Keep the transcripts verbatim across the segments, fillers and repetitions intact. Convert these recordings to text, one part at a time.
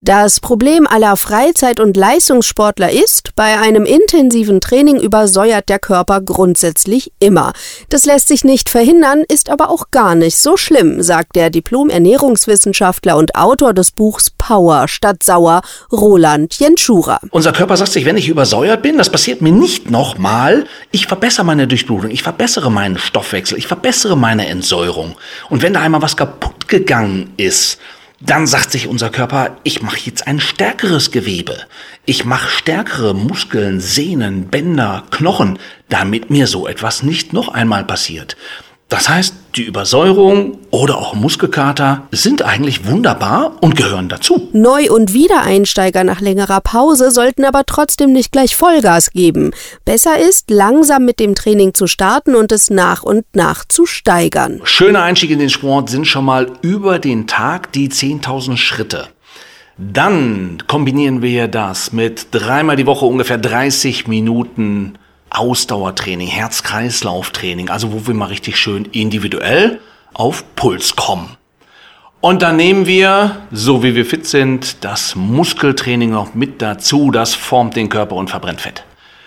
Das Problem aller Freizeit- und Leistungssportler ist, bei einem intensiven Training übersäuert der Körper grundsätzlich immer. Das lässt sich nicht verhindern, ist aber auch gar nicht so schlimm, sagt der Diplom-Ernährungswissenschaftler und Autor des Buchs Power statt Sauer, Roland Jenschura. Unser Körper sagt sich, wenn ich übersäuert bin, das passiert mir nicht nochmal, ich verbessere meine Durchblutung, ich verbessere meinen Stoffwechsel, ich verbessere meine Entsäuerung. Und wenn da einmal was kaputt gegangen ist, dann sagt sich unser Körper, ich mache jetzt ein stärkeres Gewebe. Ich mache stärkere Muskeln, Sehnen, Bänder, Knochen, damit mir so etwas nicht noch einmal passiert. Das heißt, die Übersäuerung oder auch Muskelkater sind eigentlich wunderbar und gehören dazu. Neu- und Wiedereinsteiger nach längerer Pause sollten aber trotzdem nicht gleich Vollgas geben. Besser ist, langsam mit dem Training zu starten und es nach und nach zu steigern. Schöne Einstiege in den Sport sind schon mal über den Tag die zehntausend Schritte. Dann kombinieren wir das mit dreimal die Woche ungefähr dreißig Minuten Ausdauertraining, Herz-Kreislauf-Training, also wo wir mal richtig schön individuell auf Puls kommen. Und dann nehmen wir, so wie wir fit sind, das Muskeltraining noch mit dazu, das formt den Körper und verbrennt Fett.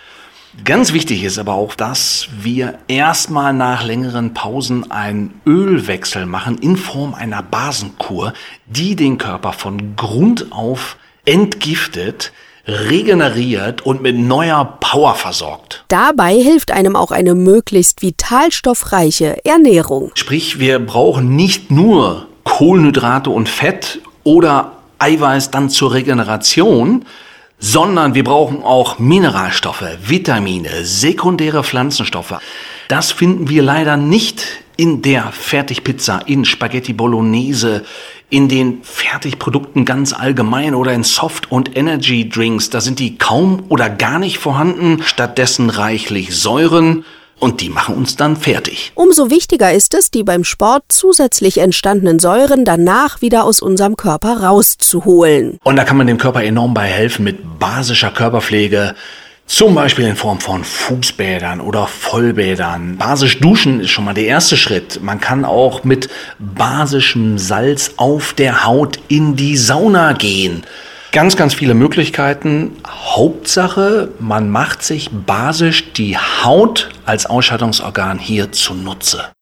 Ganz wichtig ist aber auch, dass wir erstmal nach längeren Pausen einen Ölwechsel machen in Form einer Basenkur, die den Körper von Grund auf entgiftet, regeneriert und mit neuer Power versorgt. Dabei hilft einem auch eine möglichst vitalstoffreiche Ernährung. Sprich, wir brauchen nicht nur Kohlenhydrate und Fett oder Eiweiß dann zur Regeneration, sondern wir brauchen auch Mineralstoffe, Vitamine, sekundäre Pflanzenstoffe. Das finden wir leider nicht in der Fertigpizza, in Spaghetti Bolognese, in den Fertigprodukten ganz allgemein oder in Soft- und Energy-Drinks. Da sind die kaum oder gar nicht vorhanden, stattdessen reichlich Säuren. Und die machen uns dann fertig. Umso wichtiger ist es, die beim Sport zusätzlich entstandenen Säuren danach wieder aus unserem Körper rauszuholen. Und da kann man dem Körper enorm bei helfen mit basischer Körperpflege. Zum Beispiel in Form von Fußbädern oder Vollbädern. Basisch duschen ist schon mal der erste Schritt. Man kann auch mit basischem Salz auf der Haut in die Sauna gehen. Ganz, ganz viele Möglichkeiten. Hauptsache, man macht sich basisch die Haut als Ausscheidungsorgan hier zunutze.